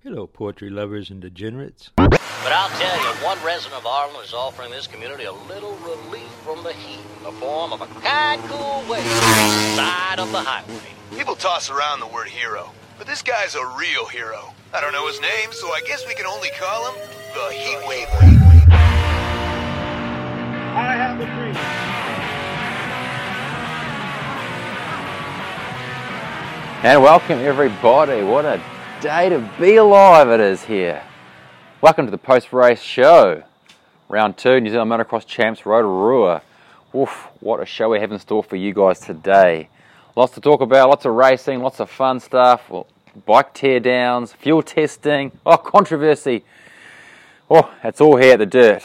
Hello, poetry lovers and degenerates. But I'll tell you, one resident of Arlen is offering this community a little relief from the heat in the form of a kind, cool wave on the side of the highway. People toss around the word hero, but this guy's a real hero. I don't know his name, so I guess we can only call him the Heat Wave. I have a dream. And welcome everybody. What a day to be alive it is here. Welcome to the post-race show. Round 2, New Zealand Motocross Champs Rotorua. Oof, what a show we have in store for you guys today. Lots to talk about, lots of racing, lots of fun stuff. Well, bike teardowns, fuel testing, controversy. Oh, it's all here at The Dirt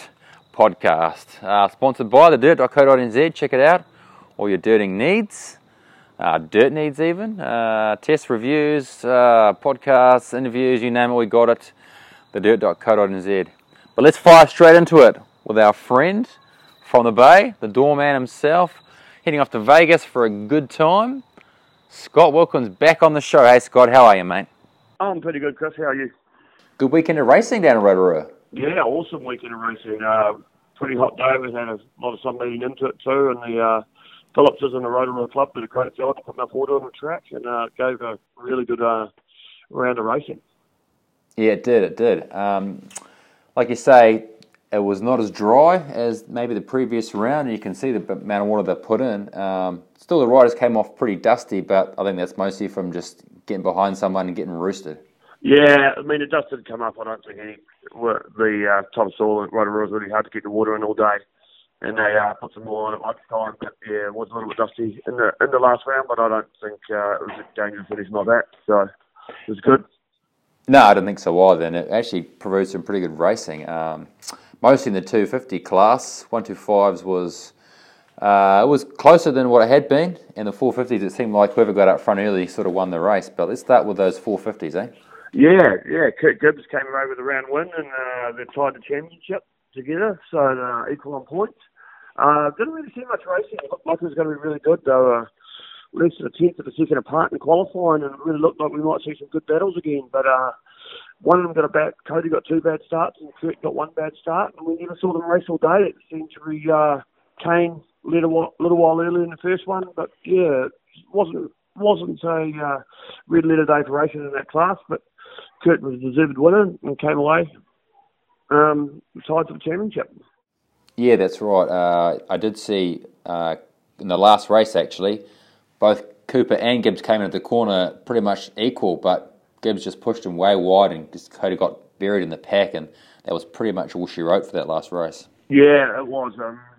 podcast. Sponsored by thedirt.co.nz. Check it out. All your dirting needs. Dirt needs even. Test reviews, podcasts, interviews, you name it, we got it. Thedirt.co.nz. But let's fire straight into it with our friend from the Bay, the doorman himself, heading off to Vegas for a good time. Scott Wilkins back on the show. Hey Scott, how are you, mate? I'm pretty good, Chris. How are you? Good weekend of racing down in Rotorua. Yeah, awesome weekend of racing. Pretty hot day. We had a lot of sun leading into it too, and the Phillipses and the Rotorua Club did a great job to put enough water on the track and gave a really good round of racing. Yeah, it did. Like you say, it was not as dry as maybe the previous round. You can see the amount of water they put in. Still, the riders came off pretty dusty, but I think that's mostly from just getting behind someone and getting roosted. Yeah, I mean, the dust didn't come up. I don't think the top soil at Rotorua was really hard to get the water in all day. And they put some more on at lunchtime, but yeah, it was a little bit dusty in the last round, but I don't think it was a dangerous finish like that, so it was good. No, I don't think so either, and it actually proved some pretty good racing. Mostly in the 250 class, 125s was it was closer than what it had been, and the 450s it seemed like whoever got up front early sort of won the race. But let's start with those 450s, eh? Yeah, Kurt Gibbs came away with a round win, and they tied the championship together, so equal on points. Didn't really see much racing. It looked like it was going to be really good, though. Less than a tenth of a second apart in qualifying, and it really looked like we might see some good battles again. But one of them got a bad. Cody got 2 bad starts, and Kurt got 1 bad start, and we never saw them race all day. It seemed to be Kane led a little while early in the first one, but yeah, it wasn't a red letter day for racing in that class. But Kurt was a deserved winner and came away tied for the championship. Yeah, that's right. I did see in the last race, actually, both Cooper and Gibbs came into the corner pretty much equal, but Gibbs just pushed him way wide and just Cody got buried in the pack, and that was pretty much all she wrote for that last race. Yeah, it was.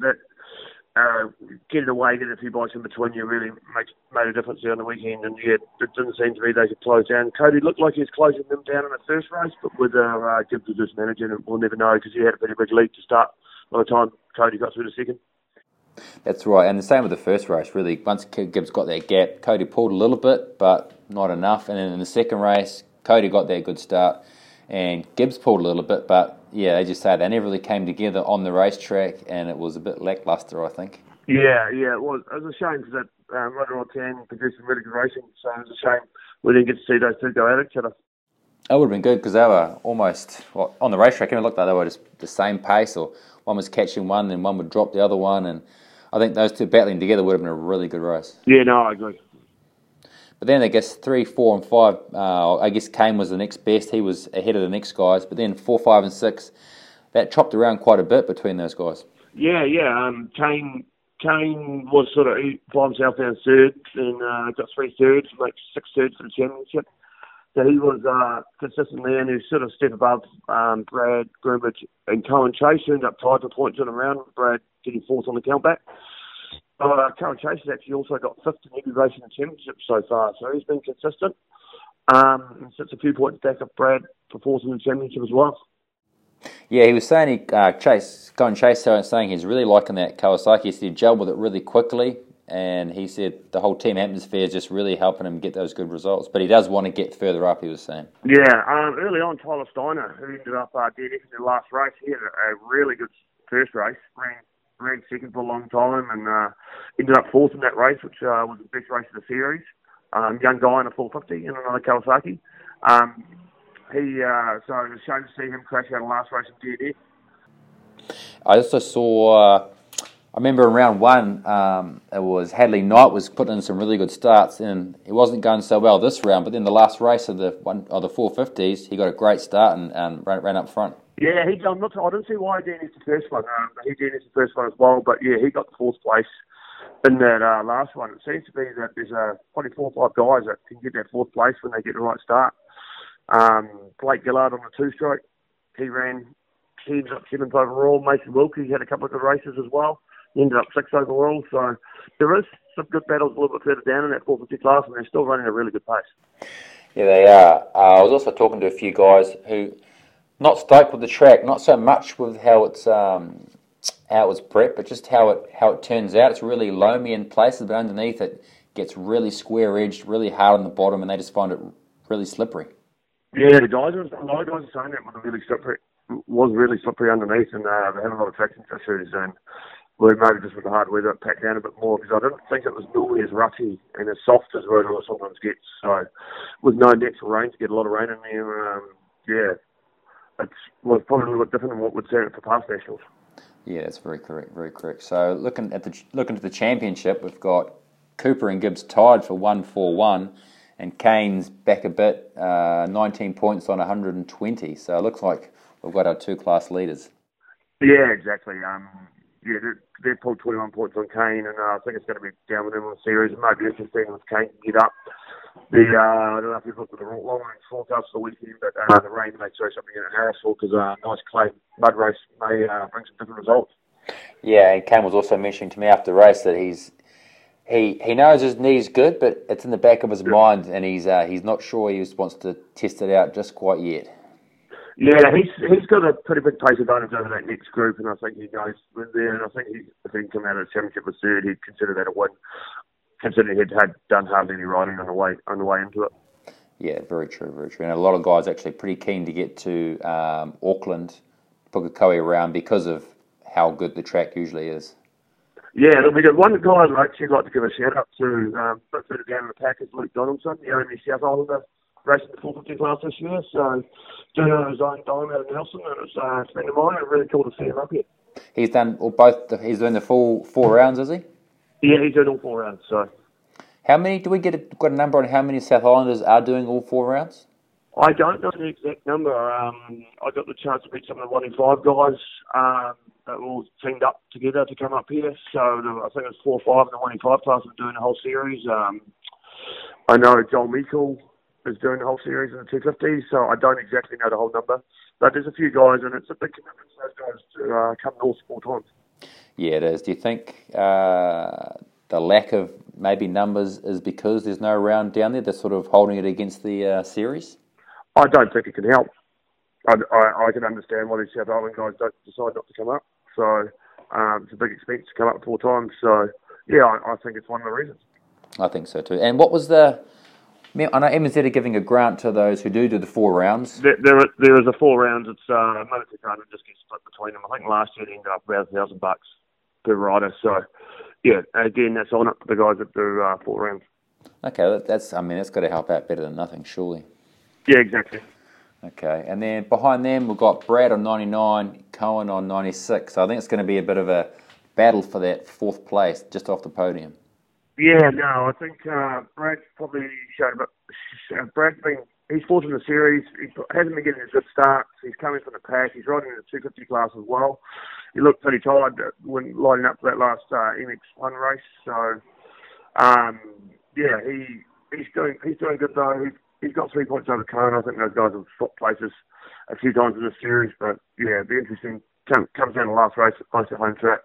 Getting away, getting a few bikes in between you really made a difference there on the weekend, and yeah, it didn't seem to be they could close down. Cody looked like he was closing them down in the first race, but with Gibbs was just managing, we'll never know because he had a pretty big lead to start by the time Cody got through the second. That's right, and the same with the first race, really. Once Gibbs got that gap, Cody pulled a little bit, but not enough. And then in the second race, Cody got that good start, and Gibbs pulled a little bit, but yeah, they just say they never really came together on the racetrack, and it was a bit lackluster, I think. Yeah, it was. It was a shame because that Rotorua 10 produced some really good racing, so it was a shame we didn't get to see those two go at each other. It would have been good because they were almost, on the racetrack, it looked like they were just the same pace, or one was catching one and one would drop the other one, and I think those two battling together would have been a really good race. Yeah, no, I agree. But then I guess 3, 4 and 5, I guess Kane was the next best. He was ahead of the next guys. But then 4, 5 and 6, that chopped around quite a bit between those guys. Yeah. Kane was sort of by himself down third and got 3 thirds, like 6 thirds for the championship. So he was consistent there, and he was sort of a step above Brad Groombridge and Cohen Chase, who ended up tied for points in a round. Brad getting 4th on the countback. Cohen Chase has actually also got 5th in every race in the championship so far, so he's been consistent. And sits a few points back of Brad for 4th in the championship as well. Yeah, he was saying Cohen Chase saying he's really liking that Kawasaki. He said he gelled with it really quickly, and he said the whole team atmosphere is just really helping him get those good results. But he does want to get further up, he was saying. Yeah, early on, Tyler Steiner, who ended up DNF in the last race, he had a really good first race, ran second for a long time, and ended up 4th in that race, which was the best race of the series. Young guy in a 450 and another Kawasaki. So it was a shame to see him crash out of last race in DNF. I also saw, I remember in round one, it was Hadley Knight was putting in some really good starts, and it wasn't going so well this round, but then the last race of the 450s, he got a great start and ran up front. Yeah, I didn't see why he DNF'd the first one. He DNF'd the first one as well, but yeah, he got the fourth place in that last one. It seems to be that there's probably 4 or 5 guys that can get that fourth place when they get the right start. Blake Gillard on the 2-stroke, he ended up 7th overall. Mason Wilkie had a couple of good races as well. He ended up 6th overall. So there is some good battles a little bit further down in that 450 class, and they're still running a really good pace. Yeah, they are. I was also talking to a few guys who not stoked with the track, not so much with how it's how it was prepped, but just how it turns out. It's really loamy in places, but underneath it gets really square edged, really hard on the bottom, and they just find it really slippery. Yeah, a lot of guys are saying that was really slippery underneath, and they had a lot of traction issues, and maybe just with the hard weather it packed down a bit more, because I didn't think it was normally as roughy and as soft as Rotorua sometimes gets. So with no natural rain, to get a lot of rain in there, it was probably a little bit different than what we'd seen for past nationals. Yeah, that's very correct, very correct. So looking to the championship, we've got Cooper and Gibbs tied for 141, and Kane's back a bit, 19 points on 120. So it looks like we've got our 2 class leaders. Yeah, exactly. They've pulled 21 points on Kane, and I think it's going to be down with them on the series. It might be interesting if Kane can get up. I don't know if you've looked at the long range forecast for the weekend, but the rain may throw something in at Harrisville, because a nice clay mud race may bring some different results. Yeah, and Kane was also mentioning to me after the race that he knows his knee's good, but it's in the back of his mind, and he's not sure he wants to test it out just quite yet. Yeah, he's got a pretty big pace advantage over that next group, and I think he goes with there. And I think if he can come out of the championship with third, he'd consider that a win, considering he'd had done hardly any riding on the way into it. Yeah, very true, very true. And a lot of guys actually pretty keen to get to Auckland, Pukekohe around, because of how good the track usually is. Yeah, it'll be good. One guy I'd actually like to give a shout out to, a bit further down in the pack, is Luke Donaldson, the only South Islander racing the 450 class this year. So doing it on his own time out of Nelson, and it's a friend of mine, and really cool to see him up here. He's done he's doing the full 4 rounds, is he? Yeah, he's doing all 4 rounds. So how many, do we got a number on how many South Islanders are doing all 4 rounds? I don't know the exact number. I got the chance to meet some of the 1 in 5 guys that were all teamed up together to come up here. So I think it was 4 or 5 in the 1 in 5 class are doing the whole series. I know Joel Meikle is doing the whole series in the 250, so I don't exactly know the whole number. But there's a few guys, and it's a big commitment for those guys to come north 4 times. Yeah, it is. Do you think the lack of maybe numbers is because there's no round down there that's sort of holding it against the series? I don't think it can help. I can understand why these South Island guys don't decide not to come up. So it's a big expense to come up 4 times. So, yeah, I think it's one of the reasons. I think so too. And what was I know MNZ are giving a grant to those who do the 4 rounds. There is a 4 rounds. It's a monetary grant that just gets split between them. I think last year it ended up about $1,000 per rider. So, yeah, again, that's on up to the guys that do 4 rounds. Okay, that's got to help out better than nothing, surely. Yeah, exactly. Okay, and then behind them we've got Brad on 99, Cohen on 96. So I think it's going to be a bit of a battle for that 4th place, just off the podium. Yeah, no, I think Brad's probably showed a bit. He's 4th in the series. He hasn't been getting a good start. He's coming from the pack. He's riding in the 250 class as well. He looked pretty tired when lining up for that last MX1 race. So, yeah, he's doing good though. He's got 3 points over Cohen. I think those guys have swapped places a few times in the series, but yeah, it'd be interesting. Comes down the last race at close to home track.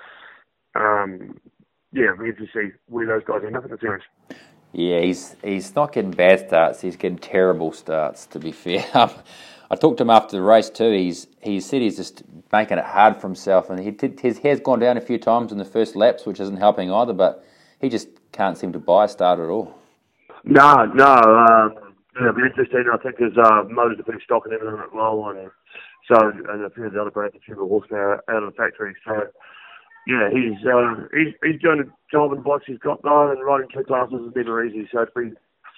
Yeah, it'd be interesting to see where those guys end up in the series. Yeah, he's not getting bad starts. He's getting terrible starts, to be fair. I talked to him after the race too. He said he's just making it hard for himself, and his hair's gone down a few times in the first laps, which isn't helping either. But he just can't seem to buy a start at all. No. Yeah, it'll be interesting. I think his motors are pretty stock and everything as well, and a few of the other brands, a few of the horsepower out of the factory. So yeah, he's doing a job in the box he's got though, and riding 2 classes is never easy. So it'd be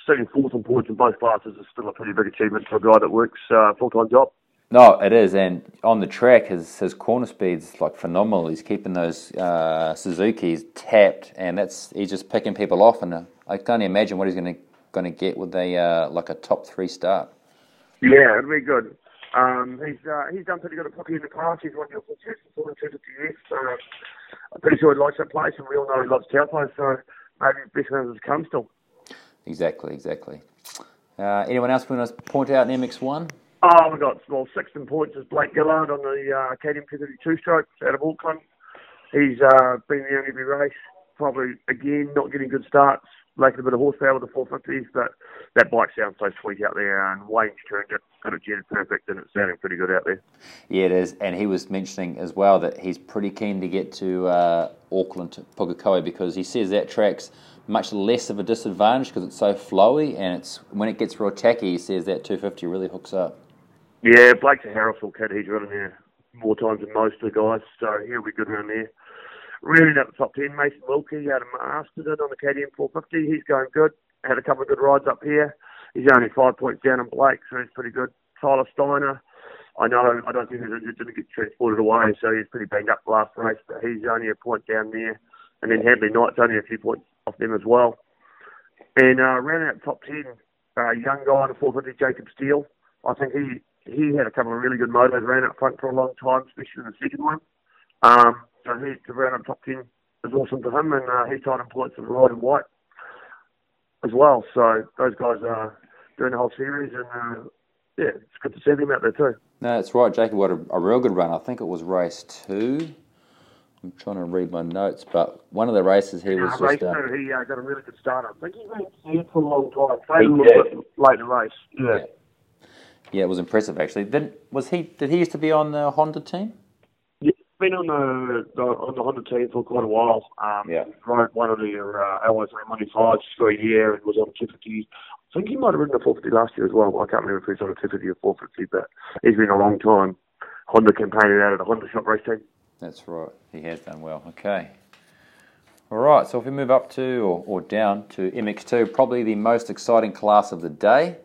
sitting fourth on points in both classes is still a pretty big achievement for a guy that works a full-time job. No, it is, and on the track, his corner speed's like phenomenal. He's keeping those Suzuki's tapped, and he's just picking people off. And I can only imagine what he's going to get with a top 3 start. Yeah, it'll be good. He's done pretty good at hockey in the past. He's won the Auckland Chess before in 250F. I'm pretty sure he likes that place, and we all know he loves Taupo, so maybe his best round has come still. Exactly. Anyone else want to point out in MX1? Oh, we got sixth in points is Blake Gillard on the KTM 232 strokes out of Auckland. He's been there in every race. Probably, again, not getting good starts, lacking a bit of horsepower with the 450s, but that bike sounds so sweet out there, and Wayne's turned it, got it jetted perfect, and it's sounding pretty good out there. Yeah, it is, and he was mentioning as well that he's pretty keen to get to Auckland to Pukekohe because he says that track's much less of a disadvantage because it's so flowy, and it's when it gets real tacky, he says that 250 really hooks up. Yeah, Blake's a Harrisville kid. He's running there more times than most of the guys, so he'll be good around there. Really up the top 10, Mason Wilkie out of Masterton on the KTM 450. He's going good. Had a couple of good rides up here. He's only 5 points down on Blake, so he's pretty good. Tyler Steiner, I don't think he didn't get transported away, so he's pretty banged up the last race, but he's only a point down there. And then Hadley Knight's only a few points off them as well. And rounding out the top 10, young guy on the 450, Jacob Steele. I think he had a couple of really good motos, ran up front for a long time, especially in the second one. So he to round up top 10 is awesome for him, and he's tied in points with Ryan White as well. So those guys are doing the whole series, and yeah, it's good to see them out there too. No, that's right. Jacob had a real good run. I think it was race 2. I'm trying to read my notes, but one of the races he was race just... 2, he got a really good start. I think he's been here for a long time. Played a little bit late in the race. Yeah, it was impressive actually. Did he used to be on the Honda team? Yeah, been on the Honda team for quite a while. Rode one of the Alloys 395s for a year and was on 250. I think he might have ridden a 450 last year as well. I can't remember if he was on a 250 or 450, but he's been a long time Honda campaigning out of the Honda shop race team. That's right. He has done well. Okay. All right. So if we move up to or down to MX2, probably the most exciting class of the day.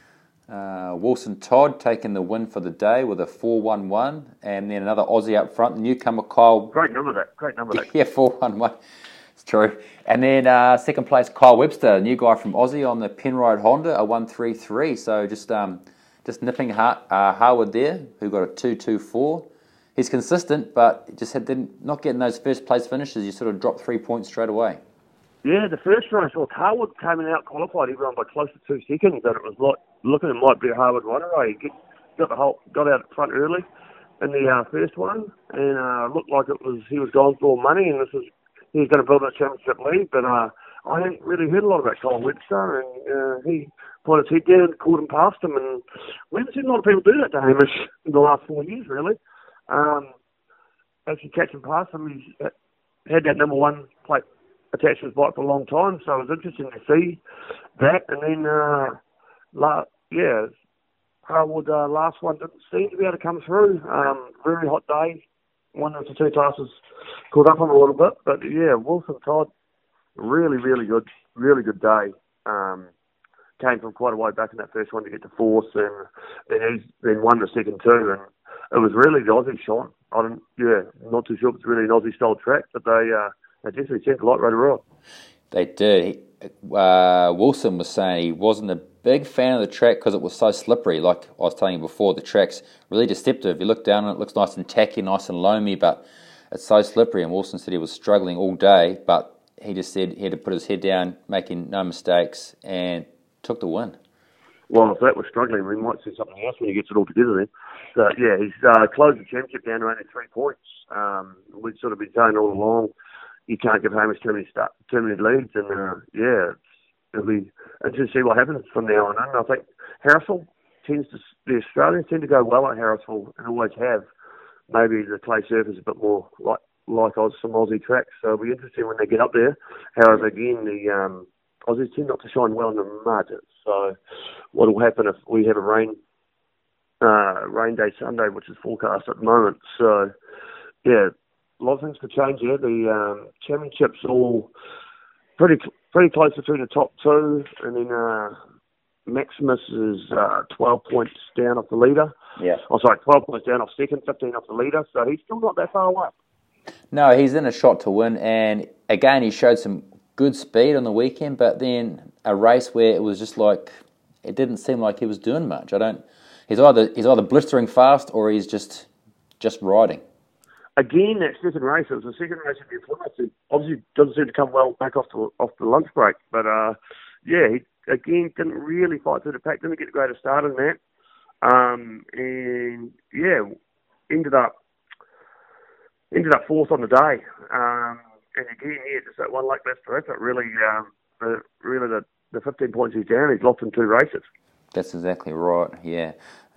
Wilson Todd taking the win for the day with a 4.11, and then another Aussie up front, the newcomer Kyle. Great number that. Yeah, 4.11. It's true. And then second place Kyle Webster, new guy from Aussie on the Penrode Honda, a 1.33. So just nipping Harwood there, who got a 2.24. He's consistent, but just not getting those first place finishes. You sort of drop 3 points straight away. Yeah, the first race, Harwood came in out qualified. He ran by close to 2 seconds, and it was like looking it might be a Harwood runaway. He got out front early in the first one, and looked like he was going for money, and he was going to build a championship lead. But I hadn't really heard a lot about Kyle Webster, and he put his head down, caught him past him, and we haven't seen a lot of people do that to Hamish in the last 4 years, really. Actually catching past him, he's had that number 1 plate attached to his bike for a long time, so it was interesting to see that. And then, Harwood last one didn't seem to be able to come through. Very hot day. One of the 2 classes caught up on a little bit, but yeah, Wilson Todd, really, really good day. Came from quite a way back in that first one to get to 4th, and then won the second 2, and it was really the Aussie shine. Not too sure if it's really an Aussie style track, but they definitely sent a lot right around. They did. Wilson was saying he wasn't a big fan of the track because it was so slippery. Like I was telling you before, the track's really deceptive. You look down and it looks nice and tacky, nice and loamy, but it's so slippery. And Wilson said he was struggling all day, but he just said he had to put his head down, making no mistakes, and took the win. Well, if that was struggling, we might see something else when he gets it all together then. So, yeah, he's closed the championship down to only 3 points. We've sort of been saying all along, you can't give Hamish too many leads, and it'll be interesting to see what happens from now on. And I think Harrisville the Australians tend to go well at Harrisville and always have. Maybe the clay surface is a bit more like some Aussie tracks, so it'll be interesting when they get up there. However, again, the Aussies tend not to shine well in the mud, so what will happen if we have a rain day Sunday, which is forecast at the moment. So, yeah, a lot of things could change here. The championships all pretty close between the top two, and then Maximus is 12 points down off the leader. Yeah. 12 points down off second, 15 off the leader, so he's still not that far away. No, he's in a shot to win, and again, he showed some good speed on the weekend, but then a race where it was just like, it didn't seem like he was doing much. He's either blistering fast or he's just riding. Again, that second race, it was the second race in the Plymouth. It obviously doesn't seem to come well back off the lunch break, but he again didn't really fight through the pack, didn't get a greater start in that, and yeah, ended up fourth on the day. And again, just that one lap left for effort. Really, the 15 points he's down, he's lost in two races. That's exactly right. Yeah,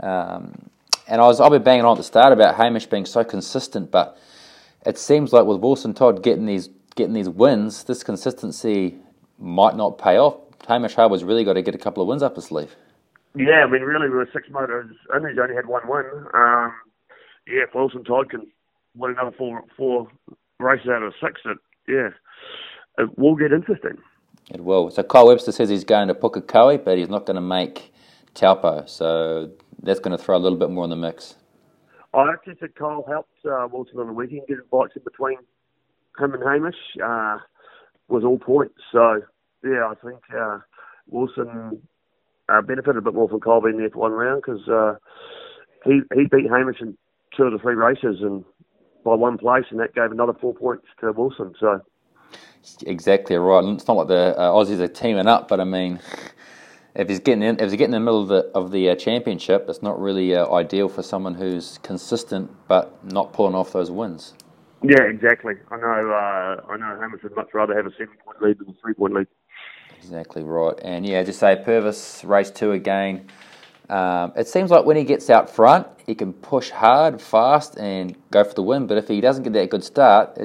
and I'll be banging on at the start about Hamish being so consistent, but it seems like with Wilson Todd getting these wins, this consistency might not pay off. Hamish Harbour's really got to get a couple of wins up his sleeve. Yeah, I mean, really, we were 6 motors in. He's only had one win. If Wilson Todd can win another four races out of 6, it will get interesting. It will. So Kyle Webster says he's going to Pukekohe, but he's not going to make Taupo. So that's going to throw a little bit more in the mix. I actually think Kyle helped Wilson on the weekend, getting bites in between him and Hamish was all points. So, yeah, I think Wilson benefited a bit more from Kyle being there for one round because he beat Hamish in 2 of the 3 races and by one place, and that gave another 4 points to Wilson. So exactly right. It's not like the Aussies are teaming up, but I mean, if he's getting in the middle of the championship, it's not really ideal for someone who's consistent but not pulling off those wins. Yeah, exactly. I know Hamish would much rather have a 7-point lead than a 3-point lead. Exactly right. And yeah, just say Purvis race 2 again. It seems like when he gets out front, he can push hard, fast, and go for the win. But if he doesn't get that good start,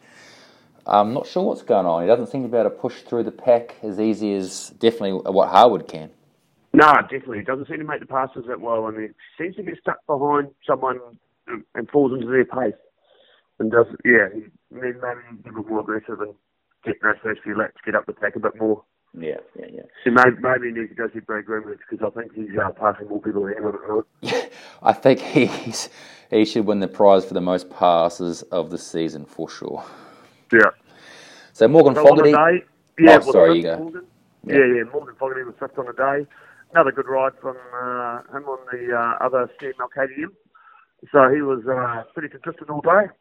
I'm not sure what's going on. He doesn't seem to be able to push through the pack as easy as definitely what Harwood can. No, definitely. He doesn't seem to make the passes that well, and he seems to get stuck behind someone and falls into their pace. And maybe be a bit more aggressive and get those first few laps, get up the pack a bit more. Yeah. So maybe he needs to go see Brad Greenwood because I think he's passing more people than him at the moment. Yeah, I think he should win the prize for the most passes of the season for sure. Yeah. So Morgan Fogarty. You go. Morgan. Yeah. Morgan Fogarty was 5th on the day. Another good ride from him on the other CML KTM. So he was pretty consistent all day.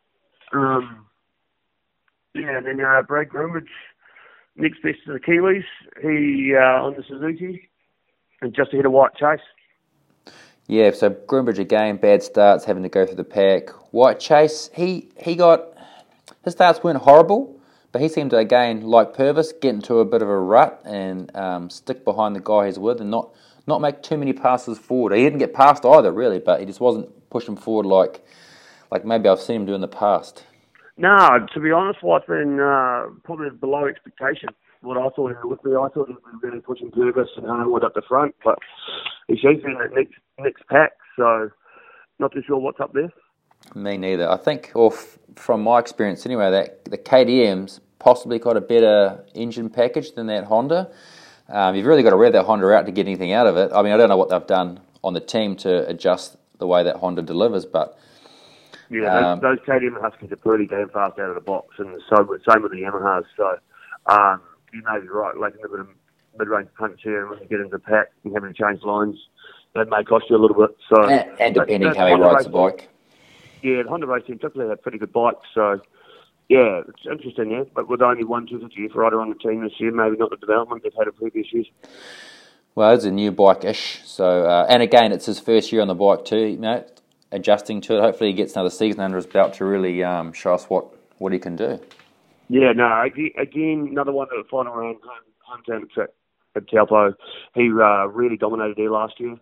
And then Brad Greenwood. Next best to the Kiwis, he on the Suzuki, and just ahead of White Chase. Yeah, so Groombridge again, bad starts, having to go through the pack. White Chase, his starts weren't horrible, but he seemed to, again, like Purvis, get into a bit of a rut and stick behind the guy he's with and not make too many passes forward. He didn't get past either, really, but he just wasn't pushing forward like maybe I've seen him do in the past. No, to be honest, White's been probably below expectation. What I thought he would be, I thought he would be really pushing Purvis and Harwood up the front, but he seems to be in that next pack, so not too sure what's up there. Me neither. I think, from my experience anyway, that the KTM's possibly got a better engine package than that Honda. You've really got to rev that Honda out to get anything out of it. I mean, I don't know what they've done on the team to adjust the way that Honda delivers, but yeah, those KTM Huskies are pretty damn fast out of the box, and same with the Yamahas. So you may be right, lacking a bit of mid-range punch here, and when you get into the pack and having to change lines, that may cost you a little bit. So and depending how he rides the bike. Yeah, the Honda race team typically have pretty good bikes, so yeah, it's interesting, yeah. But with only one 250F rider on the team this year, maybe not the development they've had in previous years. Well, it's a new bike-ish, so and again, it's his first year on the bike too, adjusting to it. Hopefully he gets another season under his belt to really show us what he can do. Yeah, no, again, another one at the final round, hometown at Taupo. He really dominated there last year.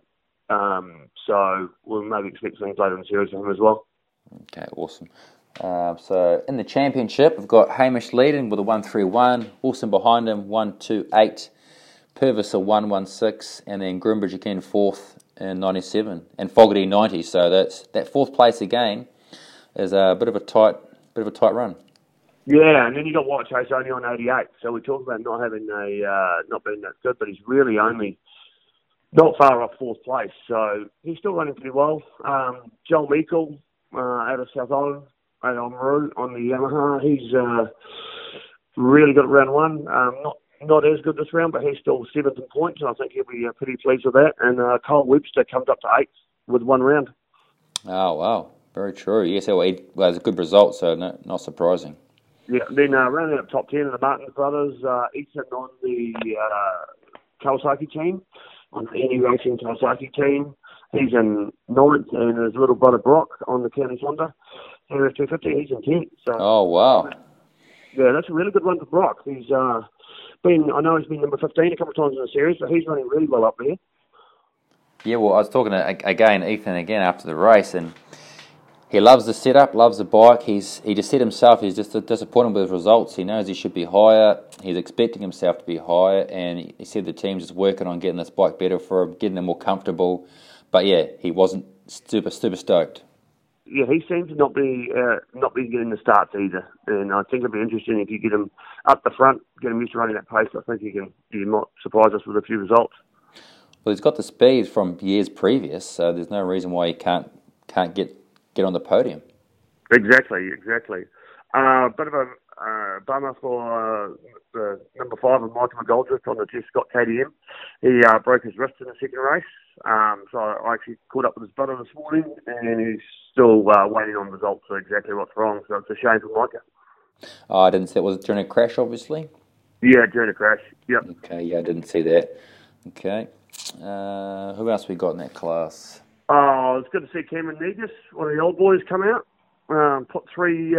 So we'll maybe expect things later in the series from him as well. Okay, awesome. So in the championship, we've got Hamish leading with a 131, Wilson behind him 128, Purvis a 116, and then Groombridge again 4th in 97, and Fogarty 90. So that 4th place again is a bit of a tight run. Yeah, and then you got White Chase only on 88. So we talk about not having not being that good, but he's really only not far off fourth place. So he's still running pretty well. Joel Meikle out of South Island, out on Maru on the Yamaha. He's really good at round one. Not as good this round, but he's still 7th in points, and I think he'll be pretty pleased with that. And Cole Webster comes up to 8th with one round. Oh, wow. Very true. Yes, well, it was a good result, so not surprising. Yeah, then rounding up top 10 of the Martins brothers, Ethan on the Kawasaki team, on the Any Racing Kawasaki team. He's in 9th, and his little brother Brock on the County Honda. RF 250, he's in 10th. So, oh, wow. Yeah, that's a really good run for Brock. I know he's been number 15 a couple of times in the series, but he's running really well up there. Yeah, well, I was talking to, Ethan again after the race, and he loves the setup, loves the bike. He just said himself he's just disappointed with his results. He knows he should be higher. He's expecting himself to be higher, and he said the team's just working on getting this bike better for him, getting him more comfortable. But yeah, he wasn't super stoked. Yeah, he seems to not be getting the starts either, and I think it'd be interesting if you get him up the front, get him used to running that pace. I think he might surprise us with a few results. Well, he's got the speed from years previous, so there's no reason why he can't get on the podium. Exactly. Bit of a bummer for the number 5 of Michael McGoldrick on the Jeff Scott KTM. He broke his wrist in the second race, so I actually caught up with his brother this morning, and he's still waiting on results for exactly what's wrong, so it's a shame for Micah. Oh, I didn't see it. Was it during a crash, obviously? Yeah, during a crash, yep. Okay, yeah, I didn't see that. Okay. Who else we got in that class? Oh, it's good to see Cameron Negus, one of the old boys, come out. Put three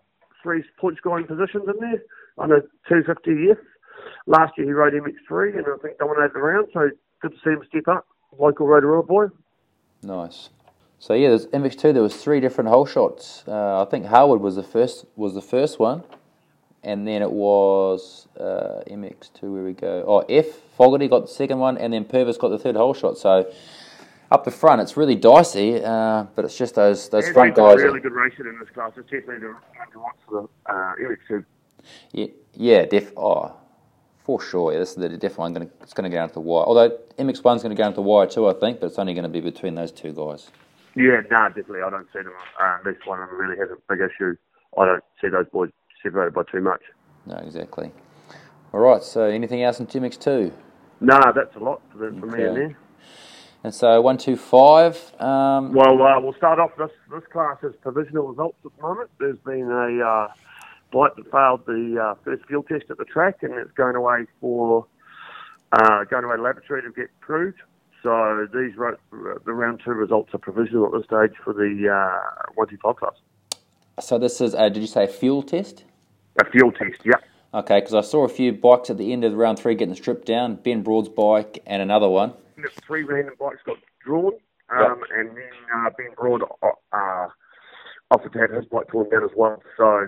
point scoring positions in there on a 250F. Last year he rode MX3 and I think dominated the round, so good to see him step up. Local Rotorua boy. Nice. So yeah, there's MX2. There was 3 different hole shots. I think Harwood was the first one, and then it was MX2. Where we go? Oh, F Fogarty got the second one, and then Purvis got the third hole shot. So up the front, it's really dicey, but it's just those front guys. Really good racing in this class. It's definitely the one for the MX2. Yeah, for sure. Yeah, this is the definitely it's going to go down to the wire. Although MX1's going to go down to the wire too, I think, but it's only going to be between those 2 guys. Yeah, definitely. I don't see them. This one of them really has a big issue. I don't see those boys separated by too much. No, exactly. All right. So anything else in MX2? No, that's a lot for me in there. And so 1, 2, 5. We'll start off this class as provisional results at the moment. There's been a bike that failed the first field test at the track, and it's going away to laboratory to get proved. So the round 2 results are provisional at this stage for the 125 class. So this is, did you say a fuel test? A fuel test, yeah. Okay, because I saw a few bikes at the end of round 3 getting stripped down. Ben Broad's bike and another one. 3 random bikes got drawn, and then Ben Broad offered to have his bike torn down as well. So,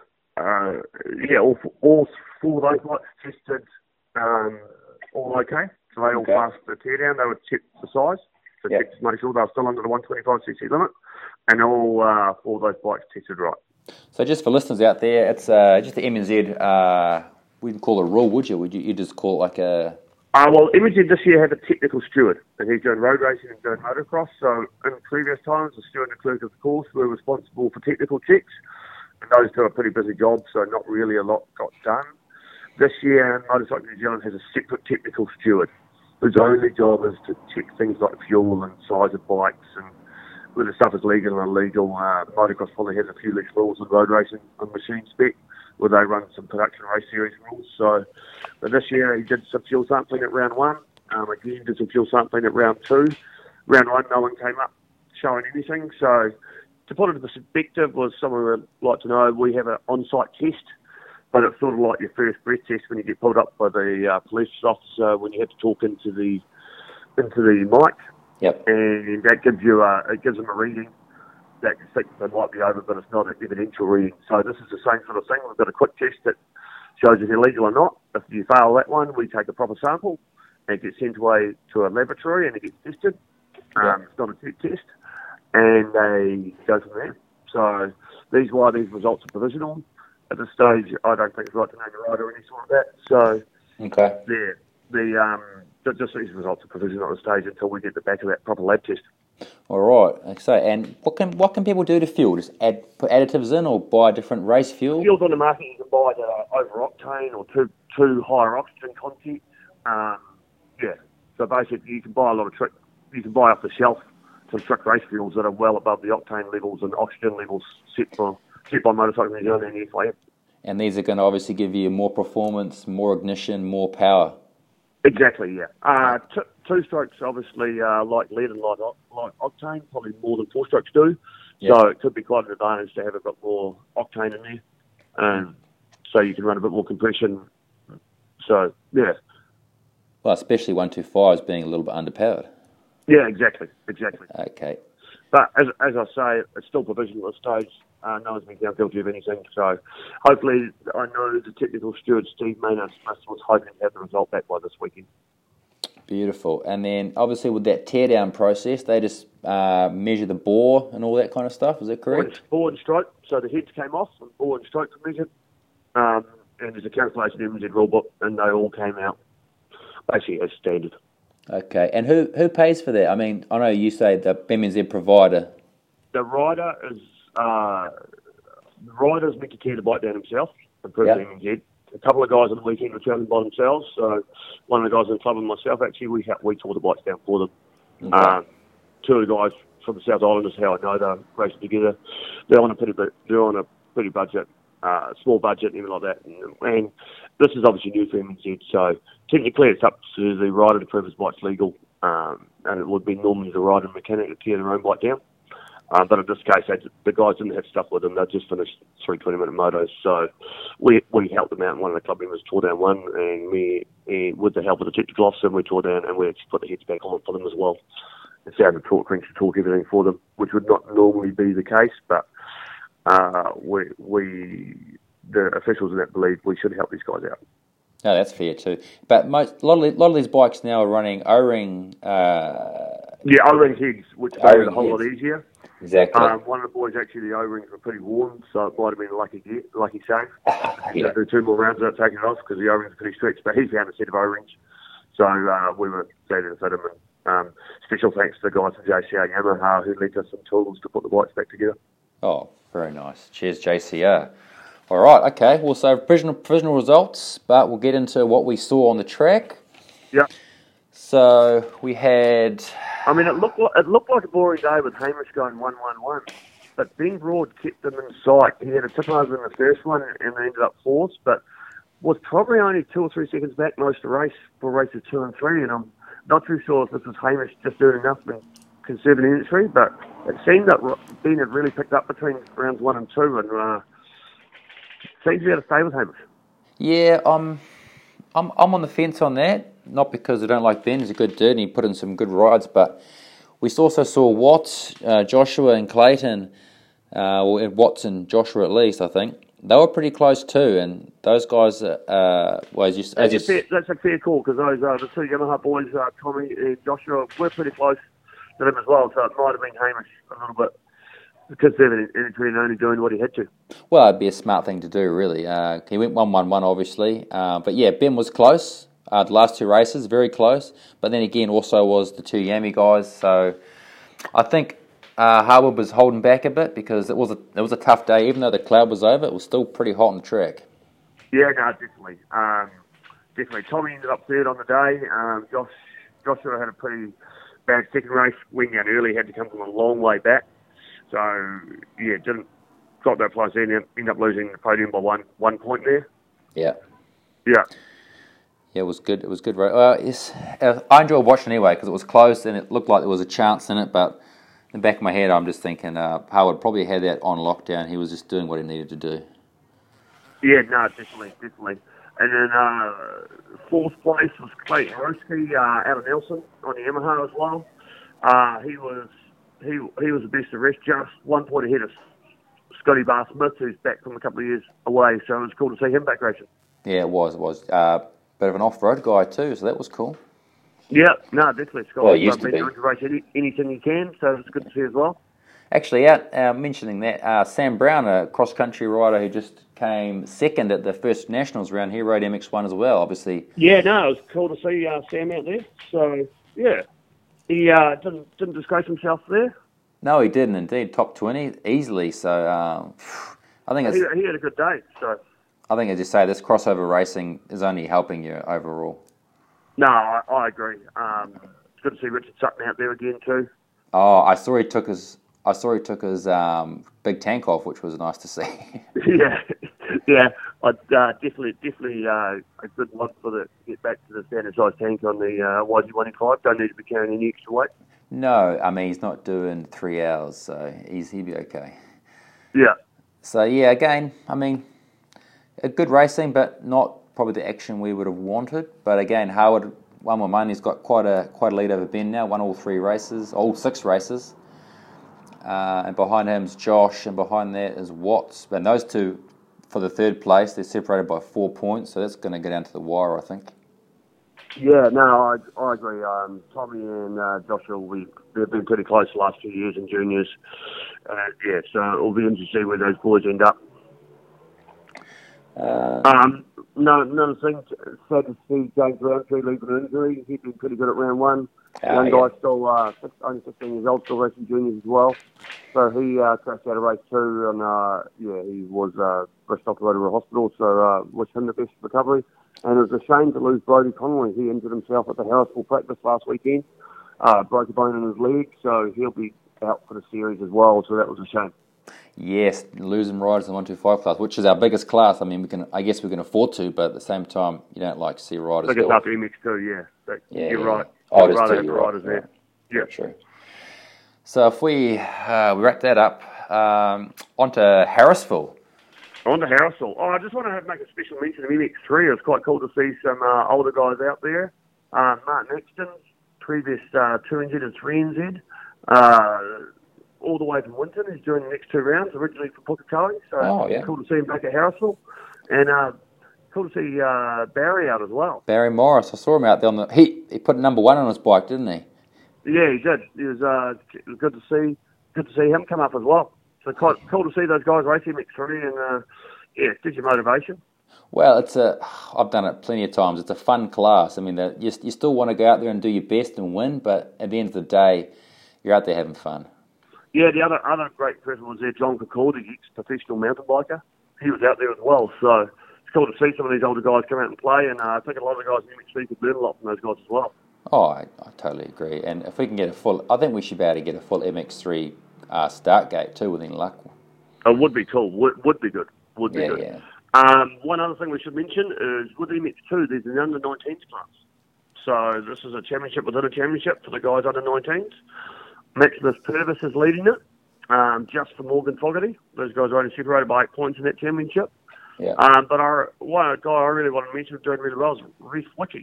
all 4 of those bikes tested all okay. So they all passed the teardown. They were checked for size, checked to make sure they were still under the 125cc limit, and all 4 of those bikes tested right. So just for listeners out there, it's just the MNZ, we wouldn't call it a rule, would you? You just call it like a... MNZ this year had a technical steward, and he's doing road racing and doing motocross. So in previous times, the steward and the clerk of the course were responsible for technical checks, and those 2 are pretty busy jobs, so not really a lot got done. This year, Motorcycle New Zealand has a separate technical steward whose only job is to check things like fuel and size of bikes and whether stuff is legal and illegal. Motocross probably has a few less rules than road racing and machine spec, where they run some production race series rules. So, but this year he did some fuel sampling at round 1. Again, did some fuel sampling at round 2. Round 1, no one came up showing anything. So, to put it into perspective, was someone would like to know, we have an on-site test, but it's sort of like your first breath test when you get pulled up by the police officer when you have to talk into the mic. Yep. And that gives you gives them a reading that you think they might be over, but it's not an evidential reading. So this is the same sort of thing. We've got a quick test that shows if you're legal or not. If you fail that one, we take a proper sample and it gets sent away to a laboratory and it gets tested. It's not a test, and they go from there. So these results are provisional. at this stage, I don't think it's right to name a rider or any sort of that. So, Okay. Just these results are provisional at the stage until we get the back of that proper lab test. All right. So, and what can people do to fuel? Just put additives in, or buy different race fuel? Fuels on the market, you can buy the over octane or two higher oxygen content. So basically, you can buy you can buy off the shelf some truck race fuels that are well above the octane levels and oxygen levels set by Motorcycle New Zealand and the FIM. And these are going to obviously give you more performance, more ignition, more power. Exactly, yeah. Two strokes obviously like lead and like octane, probably more than four strokes do. Yeah. So it could be quite an advantage to have a bit more octane in there. So you can run a bit more compression. So, yeah. Well, especially 125s being a little bit underpowered. Yeah, exactly. Okay. But as I say, it's still provisional at this stage. No one's been found guilty of anything. So hopefully, I know the technical steward, Steve Maynard Smith, was hoping to have the result back by this weekend. Beautiful. And then obviously with that teardown process, they just measure the bore and all that kind of stuff. Is that correct? Bore and stroke. So the heads came off and bore and stroke were measured. And there's a calculation in the rule book, and they all came out basically as standard. Okay. And who pays for that? I mean, I know you say the BMNZ provider. The rider is meant to tear the bike down himself and prove the MNZ. A couple of guys on the weekend were travelling by themselves. So one of the guys in the club and myself, actually, we tore the bikes down for them. Okay. Two of the guys from the South Island is how I know they're racing together. They're on a pretty budget, small budget, even like that. And this is obviously new for MNZ. So technically, it's up to the rider to prove his bike's legal. And it would be normally the rider and mechanic to tear their own bike down. But in this case, the guys didn't have stuff with them. They just finished 3 20-minute motos. So we helped them out, and one of the club members tore down one, and with the help of the technical officer, we tore down, and we actually put the heads back on for them as well. And found the torque wrench to torque everything for them, which would not normally be the case, but the officials in that believe we should help these guys out. No, that's fair too. But a lot of these bikes now are running O-ring. O-ring heads, which made it a whole lot easier. Exactly. One of the boys, actually, the O-rings were pretty worn, so it might have been a lucky save. He's going to do 2 more rounds without taking it off because the O-rings are pretty stretched, but he found a set of O-rings. So we were glad to fit him. And special thanks to the guys from JCR Yamaha who lent us some tools to put the bikes back together. Oh, very nice. Cheers, JCR. All right, okay. Well, so provisional results, but we'll get into what we saw on the track. Yeah. So we had... I mean, it looked like a boring day with Hamish going 1-1-1, but Ben Broad kept him in sight. He had a tip over in the first one and they ended up fourth, but was probably only 2 or 3 seconds back most of the race for races 2 and 3, and I'm not too sure if this was Hamish just doing enough in conserving entry, but it seemed that Ben had really picked up between rounds 1 and 2 and seemed to be able to stay with Hamish. Yeah, I'm on the fence on that. Not because I don't like Ben, he's a good dude and he put in some good rides, but we also saw Watts, Joshua and Clayton, or Watts and Joshua at least, I think. They were pretty close too, and those guys, that's a fair call, because those the 2 Yamaha boys, Tommy and Joshua, were pretty close to them as well, so it might have been Hamish a little bit conservative entry and only doing what he had to. Well, it'd be a smart thing to do, really. He went 1-1-1, obviously, but yeah, Ben was close. The last 2 races, very close. But then again, also was the 2 Yami guys. So I think Harwood was holding back a bit because it was a tough day. Even though the cloud was over, it was still pretty hot on the track. Yeah, no, definitely. Definitely. Tommy ended up third on the day. Joshua had a pretty bad second race. Went down early, had to come from a long way back. So, yeah, didn't got that place in, ended up losing the podium by one point there. Yeah. Yeah. Yeah, it was good. It was good. I enjoyed watching anyway because it was close and it looked like there was a chance in it. But in the back of my head, I'm just thinking Howard probably had that on lockdown. He was just doing what he needed to do. Yeah, no, definitely. And then 4th place was Clayton Roski out of Nelson on the Yamaha as well. He was the best of the rest, just 1 point ahead of Scotty Barr Smith, who's back from a couple of years away. So it was cool to see him back racing. Yeah, it was. Bit of an off-road guy too, so that was cool. Yeah, no, definitely. Scott, well, he used to be. Trying to race anything he can, so it's good to see as well. Actually, mentioning that, Sam Brown, a cross-country rider who just came second at the first Nationals around here, rode MX1 as well, obviously. Yeah, no, it was cool to see Sam out there. So, yeah, he didn't disgrace himself there. No, he didn't indeed. Top 20 easily. So I think He had a good day. So, I think, as you say, this crossover racing is only helping you overall. no, I agree. It's good to see Richard Sutton out there again too. Oh, I saw he took his big tank off, which was nice to see. yeah. Definitely a good one for the get back to the standard size tank on the YZ125. Don't need to be carrying any extra weight. No, I mean, he's not doing 3 hours, so he'll be okay. Yeah. So yeah, again, I mean, a good racing, but not probably the action we would have wanted. But again, Howard won more money. He's got quite a lead over Ben now. Won all 6 races. And behind him is Josh, and behind that is Watts. And those two, for the third place, they're separated by 4 points, so that's going to go down to the wire, I think. Yeah, no, I agree. Tommy and Joshua, they've been pretty close the last 2 years in juniors. Yeah, so it'll be interesting to see where those boys end up. Another thing, sad to see James Roundtree leaving an injury. He'd been pretty good at round one. Young guy, still only 15 years old, still racing juniors as well. So he crashed out of race 2, and he was rushed off the road to a hospital. So wish him the best recovery. And it was a shame to lose Brodie Connolly. He injured himself at the Harrisville practice last weekend, broke a bone in his leg, so he'll be out for the series as well. So that was a shame. Yes, losing riders in the 125 class, which is our biggest class. I mean, I guess we can afford to, but at the same time, you don't like to see riders. I guess after MX2, you're right. Oh, I'd rather have you're riders right. there. Yeah, true. So if we wrap that up, onto Harrisville. On to Harrisville. Oh, I just want to make a special mention of MX3. It was quite cool to see some older guys out there. Martin Exton, previous 2NZ and 3NZ, all the way from Winton. He's doing the next 2 rounds, originally from Pukekohe. So cool to see him back at Harrisville. And cool to see Barry out as well. Barry Morris, I saw him out there he put number 1 on his bike, didn't he? Yeah, he did. It was good to see him come up as well. So quite cool to see those guys race MX3, and it gives you motivation. Well, I've done it plenty of times. It's a fun class. I mean, you still want to go out there and do your best and win, but at the end of the day, you're out there having fun. Yeah, the other great person was there, John Kakour, the ex-professional mountain biker. He was out there as well, so it's cool to see some of these older guys come out and play, and I think a lot of the guys in MX3 could learn a lot from those guys as well. Oh, I totally agree. And if we can get I think we should be able to get a full MX3 start gate too with any luck. It would be cool. Would be good. Would be good. Yeah. One other thing we should mention is with MX2, there's an under-19s class. So this is a championship within a championship for the guys under-19s. Maximus Purvis is leading it, just for Morgan Fogarty. Those guys are only separated by 8 points in that championship. Yeah. But one guy I really want to mention who's doing really well is Reef Wickie.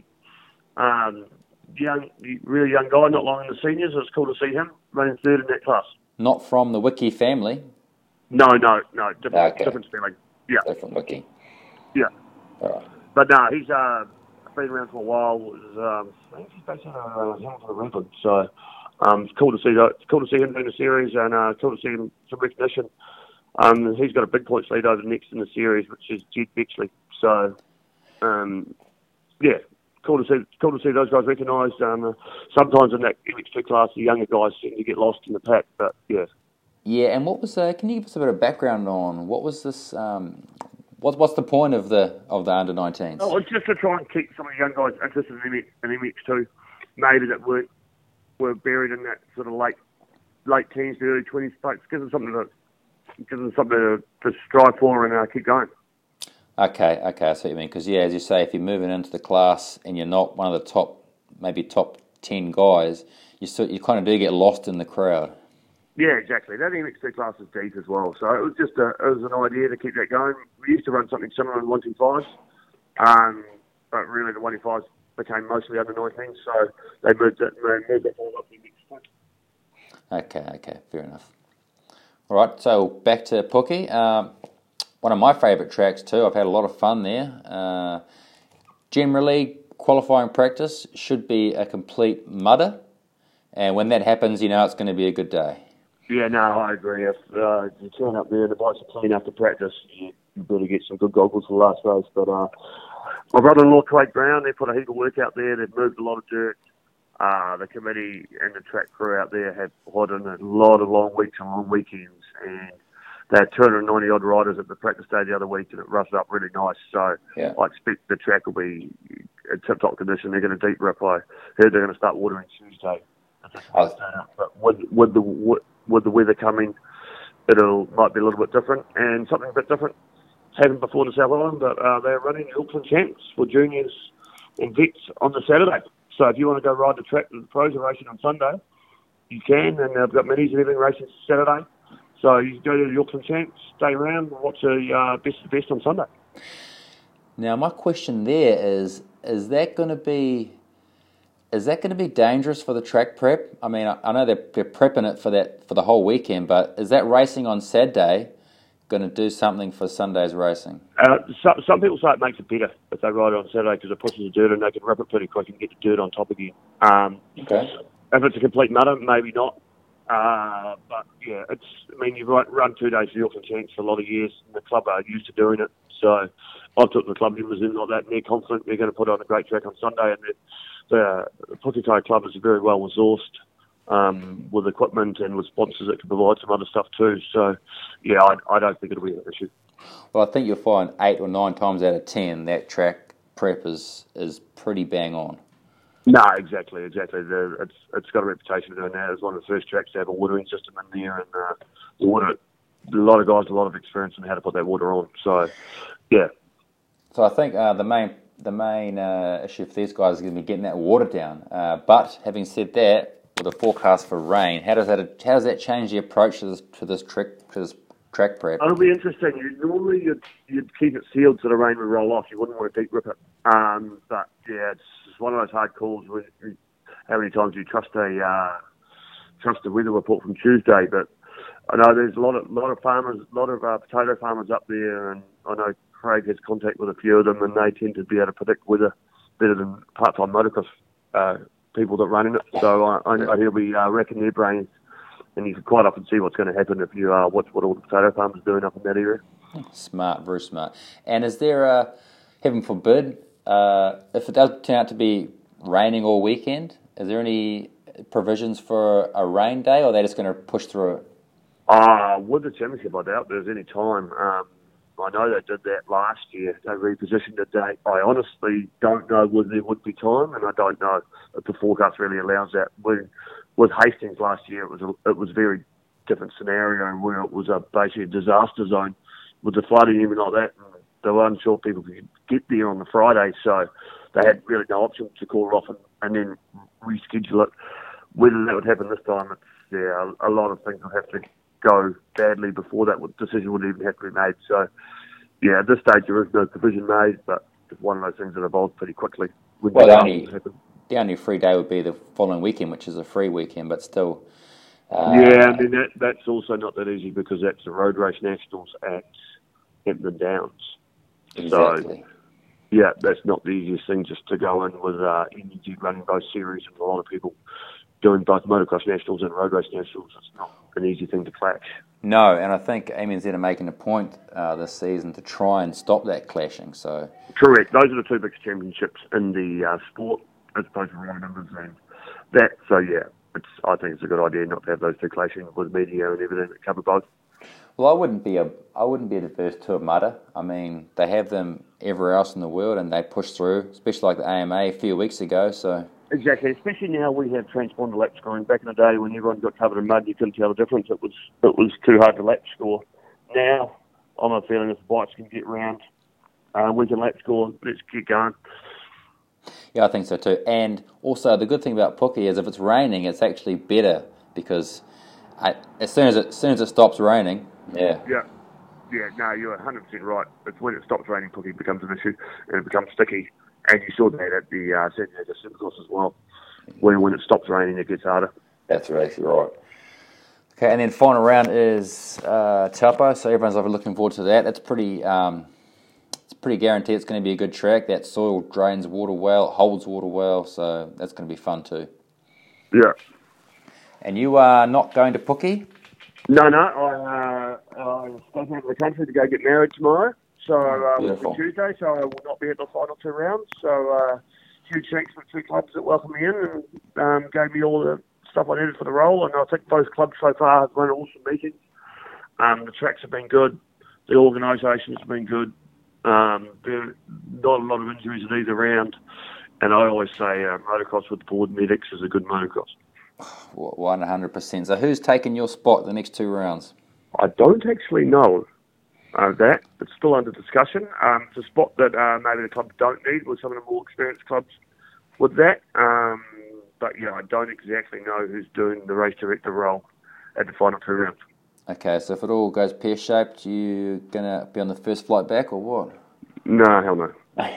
Really young guy, not long in the seniors. It's cool to see him running third in that class. Not from the Wickie family? No, different spelling. Yeah. Different Wickie. Yeah. All right. But no, he's been around for a while. I think he's based in Hamilton, Redland. So it's cool to see that. It's cool to see him doing the series, and cool to see him some recognition. He's got a big points lead over the next in the series, which is Jed Bexley. So cool to see those guys recognised. Sometimes in that MX2 class, the younger guys seem to get lost in the pack, but yeah. Yeah, and what was? Can you give us a bit of background on what was this? What's the point of the under-19s? Oh, it's just to try and keep some of the young guys interested in MX2, maybe that were buried in that sort of late teens to early 20s space. Gives them something to strive for and keep going. Okay, I see what you mean. Because, as you say, if you're moving into the class and you're not one of the top 10 guys, you kind of do get lost in the crowd. Yeah, exactly. That MX2 class is deep as well. So it was just it was an idea to keep that going. We used to run something similar in 125s, but really the 125s became mostly under 19s, so they moved it all up to MX2. Okay, fair enough. All right, so back to Pookie. One of my favourite tracks too. I've had a lot of fun there. Generally, qualifying practice should be a complete mudder, and when that happens, you know it's going to be a good day. Yeah, no, I agree. If you turn up there and the bikes are clean after practice, you better get some good goggles for the last race. But my brother-in-law, Craig Brown, they put a heap of work out there. They've moved a lot of dirt. The committee and the track crew out there have put in a lot of long weeks and long weekends, and they had 290 odd riders at the practice day the other week, and it rushed up really nice. So I expect the track will be in tip-top condition. They're going to deep rip. I heard they're going to start watering Tuesday. But with the weather coming, might be a little bit different, and something a bit different happened before the South Island. But they're running the Auckland Champs for juniors and vets on the Saturday. So if you want to go ride the track, the pros are racing on Sunday, you can, and they've got minis and everything racing Saturday. So you go to the Auckland Champs, stay around, and watch the best on Sunday. Now, my question there is that going to be dangerous for the track prep? I mean, I know they're prepping it for the whole weekend, but is that racing on Saturday going to do something for Sunday's racing? Some people say it makes it better if they ride it on Saturday because it pushes the dirt and they can rip it pretty quick and get the dirt on top again. Okay. If it's a complete mutter, maybe not. But yeah, you've run 2 days for the Auckland Champs for a lot of years, and the club are used to doing it. So I've took the club members in like that, and they're confident they're going to put on a great track on Sunday. And the Pukekohe Club is very well resourced with equipment and with sponsors that can provide some other stuff too. So yeah, I don't think it'll be an issue. Well, I think you'll find 8 or 9 times out of 10 that track prep is pretty bang on. No, exactly. It's got a reputation of doing that. It's one of the first tracks to have a watering system in there, and the water. A lot of guys, a lot of experience in how to put that water on. So, yeah. So I think the main issue for these guys is going to be getting that water down. But having said that, with a forecast for rain, how does that change the approach to this track prep? It'll be interesting. Normally you'd keep it sealed so the rain would roll off. You wouldn't want to deep rip it. But yeah, it's one of those hard calls. How many times do you trust the weather report from Tuesday? But I know there's a lot of farmers, a lot of potato farmers up there, and I know Craig has contact with a few of them, and they tend to be able to predict weather better than part-time motocross people that run in it. So I know he'll be racking their brains, and you can quite often see what's going to happen if you watch what all the potato farmers are doing up in that area. Smart, very smart. And is there, heaven forbid, if it does turn out to be raining all weekend, is there any provisions for a rain day, or are they just going to push through it? With the championship, I doubt there's any time. I know they did that last year. They repositioned a date. I honestly don't know whether there would be time, and I don't know if the forecast really allows that. With Hastings last year, it was a very different scenario where it was basically a disaster zone with the flooding and everything like that. And they were unsure people could get there on the Friday, so they had really no option to call it off and then reschedule it. Whether that would happen this time, a lot of things would have to go badly before that decision would even have to be made. So, yeah, at this stage there is no provision made, but it's one of those things that evolves pretty quickly. Well, the only free day would be the following weekend, which is a free weekend, but still... yeah, I mean, that's also not that easy because that's the Road Race Nationals at Hampton Downs. Exactly. So, yeah, that's not the easiest thing just to go in with NUG running both series, and a lot of people doing both Motocross Nationals and Road Race Nationals. It's not an easy thing to clash. No, and I think AMNZ are making a point this season to try and stop that clashing. So correct. Those are the two biggest championships in the sport, as opposed to round numbers and that. So yeah, I think it's a good idea not to have those two clashing with media and everything that cover both. Well, I wouldn't be adverse to a mutter. I mean, they have them everywhere else in the world, and they push through, especially like the AMA a few weeks ago. So. Exactly, especially now we have transponder lap scoring. Back in the day when everyone got covered in mud, you couldn't tell the difference. It was too hard to lap score. Now, I'm a feeling if the bikes can get round, we can lap score. Let's get going. Yeah, I think so too. And also, the good thing about Puki is if it's raining, it's actually better because as soon as it stops raining, yeah. Yeah, no, you're 100% right. It's when it stops raining, Puki becomes an issue and it becomes sticky. And you saw that at the San Diego Supercross as well. When it stops raining, it gets harder. That's exactly right. Okay, and then final round is Taupo, so everyone's looking forward to that. It's pretty guaranteed it's going to be a good track. That soil drains water well, holds water well, so that's going to be fun too. Yeah. And you are not going to Puki? No, I'm stepping out of the country to go get married tomorrow. So Beautiful. for Tuesday, so I will not be at the final 2 rounds. So huge thanks to the 2 clubs that welcomed me in and gave me all the stuff I needed for the role. And I think both clubs so far have run awesome meetings. The tracks have been good. The organisation has been good. There are not a lot of injuries at either round. And I always say motocross with board medics is a good motocross. 100%. So who's taking your spot the next 2 rounds? I don't actually know that. It's still under discussion. It's a spot that maybe the club don't need with some of the more experienced clubs with that. But, yeah, I don't exactly know who's doing the race director role at the final 2 rounds. Okay, so if it all goes pear-shaped, you going to be on the first flight back or what? No, hell no.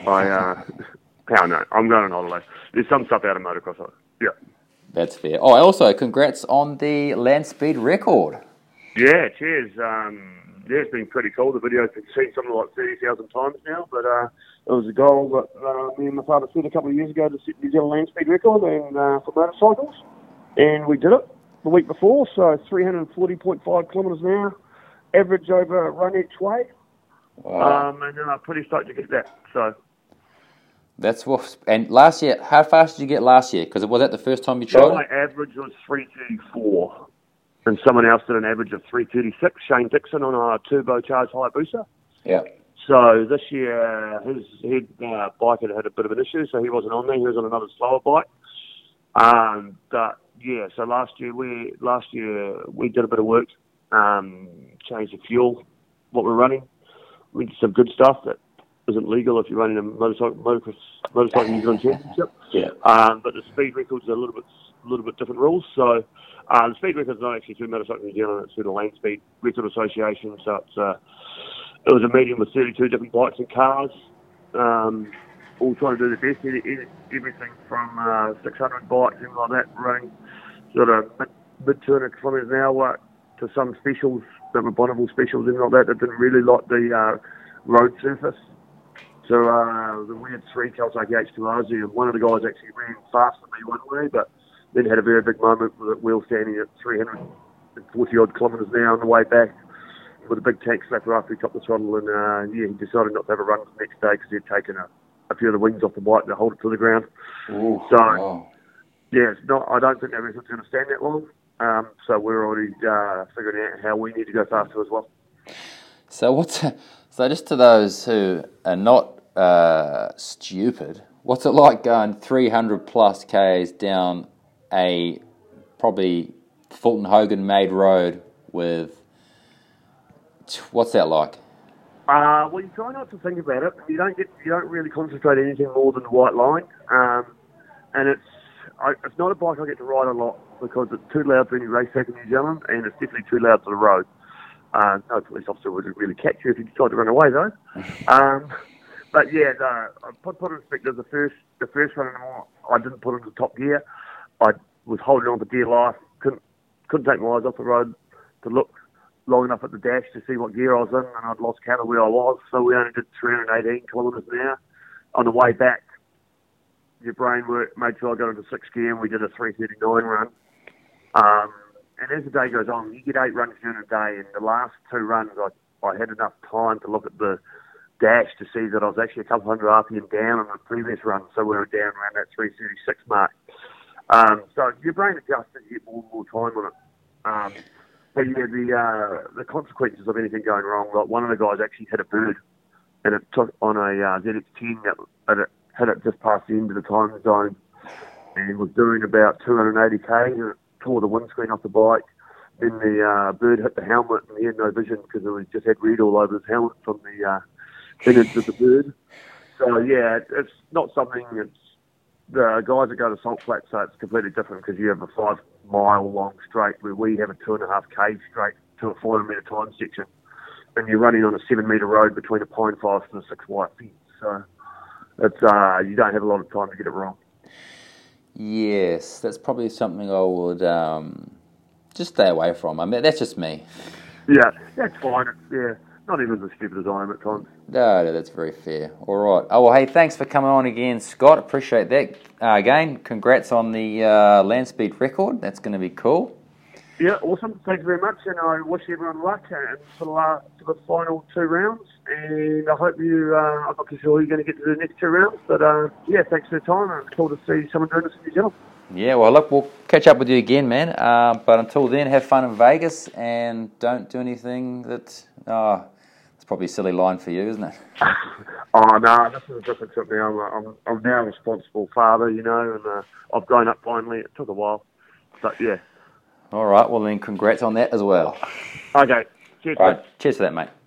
Hell no. I'm going on holiday. There's some stuff out of motocross. Yeah. That's fair. Oh, also, congrats on the land speed record. Yeah, cheers. Yeah, it's been pretty cool. The video's been seen something like 30,000 times now, but it was a goal that me and my father set a couple of years ago to set New Zealand land speed record and for motorcycles, and we did it the week before, so 340.5 kilometres an hour, average over a run each way. Wow. And I'm pretty stoked to get that. So That's what. And last year, how fast did you get last year? Because was that the first time you tried my it? average was 334, and someone else did an average of 336. Shane Dixon on a turbocharged Hayabusa. Yeah. So this year, his bike had a bit of an issue, so he wasn't on there. He was on another slower bike. But yeah, so last year we did a bit of work, changed the fuel, what we're running. We did some good stuff that isn't legal if you're running a motorcycle New Zealand championship. Yeah. But the speed records are a little bit different rules. So the speed record's not actually through Motorcycle New Zealand; it's through the Land Speed Record Association. So it was a meeting with 32 different bikes and cars, all trying to do the best. Everything from 600 bikes, things like that, running sort of mid 200 kilometres an hour to some specials, that were Bonneville specials, things like that didn't really like the road surface. So the weird 3 Kawasaki H2Rs, and one of the guys actually ran faster than me one way, but then had a very big moment with the wheel standing at 340 odd kilometres an hour on the way back with a big tank slapper after he topped the throttle, and he decided not to have a run the next day because he'd taken a few of the wings off the bike to hold it to the ground. Ooh, So wow. yeah, I don't think everything's going to stand that long. So we're already figuring out how we need to go faster as well. So so just to those who are not stupid, what's it like going 300 plus Ks down a probably Fulton Hogan made road with, what's that like? Well, you try not to think about it. You don't really concentrate on anything more than the white line. And it's not a bike I get to ride a lot because it's too loud for any race track in New Zealand, and it's definitely too loud for the road. No police officer would really catch you if you tried to run away, though. But yeah, I put in perspective the first run in the morning, I didn't put into top gear. I was holding on for dear life. Couldn't take my eyes off the road to look long enough at the dash to see what gear I was in, and I'd lost count of where I was. So we only did 318 kilometres an hour. On the way back, your brain made sure I got into 6th gear, and we did a 339 run. And as the day goes on, you get 8 runs during the day, and the last 2 runs, I had enough time to look at the dash to see that I was actually a couple hundred RPM down on the previous run, so we were down around that 336 mark. So your brain adjusts as you get more and more time on it. But yeah, the consequences of anything going wrong, like one of the guys actually hit a bird, and it took on a ZX10 that it hit it just past the end of the time zone, and was doing about 280 k's, and it tore the windscreen off the bike. Then the bird hit the helmet, and he had no vision because it just had red all over his helmet from the innards of the bird. So yeah, it's not something. It's the guys that go to Salt Flat, so it's completely different because you have a 5-mile long straight where we have a 2.5 k straight to a 400 metre time section, and you're running on a 7 metre road between a pine forest and a 6 white fence. So it's you don't have a lot of time to get it wrong. Yes, that's probably something I would just stay away from. I mean, that's just me. Yeah, that's fine. Yeah, not even as stupid as I am at times. No, that's very fair. All right. Oh, well, hey, thanks for coming on again, Scott. Appreciate that. Again, congrats on the land speed record. That's going to be cool. Yeah, awesome. Thank you very much, and I wish everyone luck for the final 2 rounds. And I hope I'm not too sure you're going to get to the next 2 rounds, but yeah, thanks for the time. It's cool to see someone doing this in New Zealand. Yeah, well, look, we'll catch up with you again, man. But until then, have fun in Vegas and don't do anything that. It's probably a silly line for you, isn't it? Oh no, this is a different trip now. I'm now a responsible father, and I've grown up finally. It took a while, but yeah. All right, well then, congrats on that as well. Okay, cheers. All right, cheers for that, mate.